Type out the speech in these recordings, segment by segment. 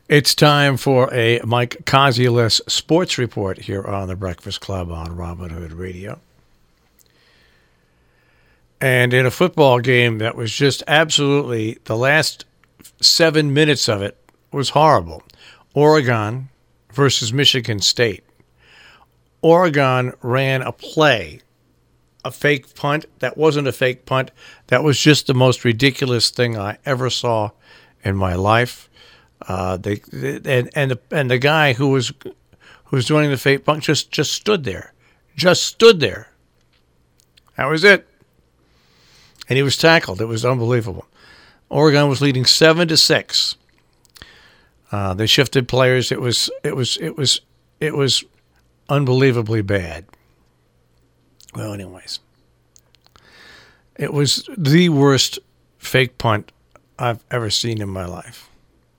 It's time for a Mike Kozielus sports report here on the Breakfast Club on Robin Hood Radio. And in a football game that was just absolutely, the last 7 minutes of it was horrible. Oregon versus Michigan State. Oregon ran a play, a fake punt that wasn't a fake punt. That was just the most ridiculous thing I ever saw in my life. The guy who was doing the fake punt just stood there, That was it, and he was tackled. It was unbelievable. Oregon was leading 7-6. They shifted players. It was unbelievably bad. Well, anyways, it was the worst fake punt I've ever seen in my life.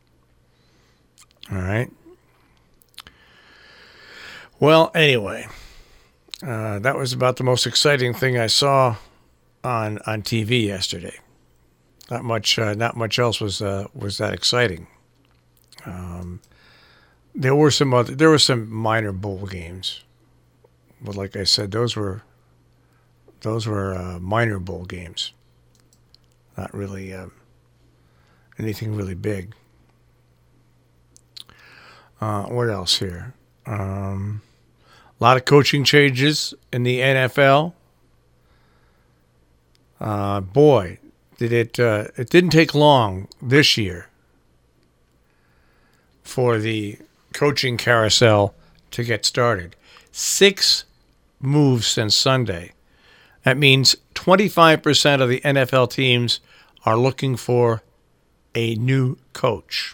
All right. Well, anyway, that was about the most exciting thing I saw on TV yesterday. Not much else was that exciting. There were some minor bowl games, but like I said, those were minor bowl games. Not really anything really big. What else here? A lot of coaching changes in the NFL. Boy, it didn't take long this year for the coaching carousel to get started. 6 moves since Sunday. That means 25% of the NFL teams are looking for a new coach.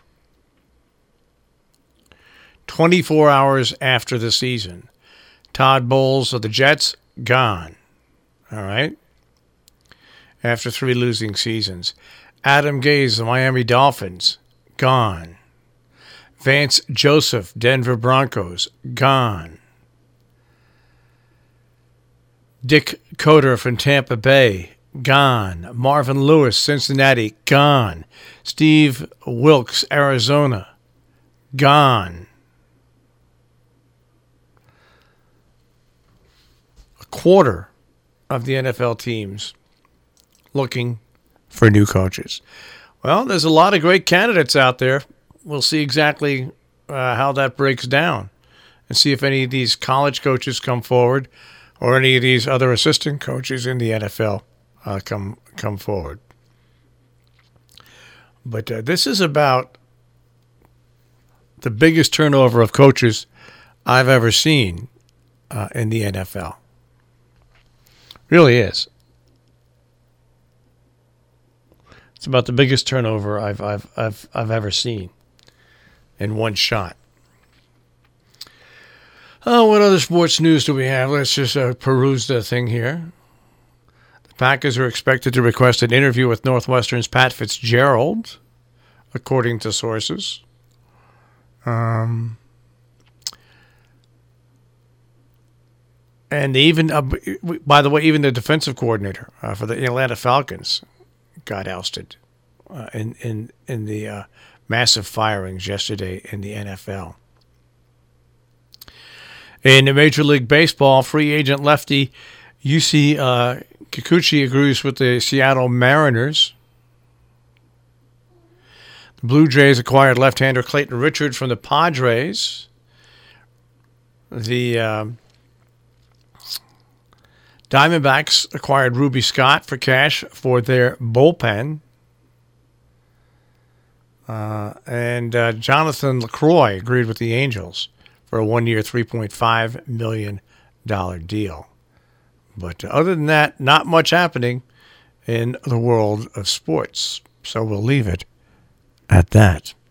24 hours after the season. Todd Bowles of the Jets, gone. All right? After 3 losing seasons. Adam Gase, the Miami Dolphins, gone. Vance Joseph, Denver Broncos, gone. Dick Coder from Tampa Bay, gone. Marvin Lewis, Cincinnati, gone. Steve Wilkes, Arizona, gone. Quarter of the NFL teams looking for new coaches. Well, there's a lot of great candidates out there. We'll see exactly how that breaks down and see if any of these college coaches come forward or any of these other assistant coaches in the NFL come forward. But this is about the biggest turnover of coaches I've ever seen in the NFL. Really is. It's about the biggest turnover I've ever seen in one shot. Oh, what other sports news do we have? Let's just peruse the thing here. The Packers are expected to request an interview with Northwestern's Pat Fitzgerald, according to sources. And even, by the way, even the defensive coordinator for the Atlanta Falcons got ousted in the massive firings yesterday in the NFL. In Major League Baseball, free agent lefty Yusei Kikuchi agrees with the Seattle Mariners. The Blue Jays acquired left-hander Clayton Richard from the Padres. The Diamondbacks acquired Ruby Scott for cash for their bullpen. And Jonathan LaCroix agreed with the Angels for a 1-year, $3.5 million deal. But other than that, not much happening in the world of sports. So we'll leave it at that.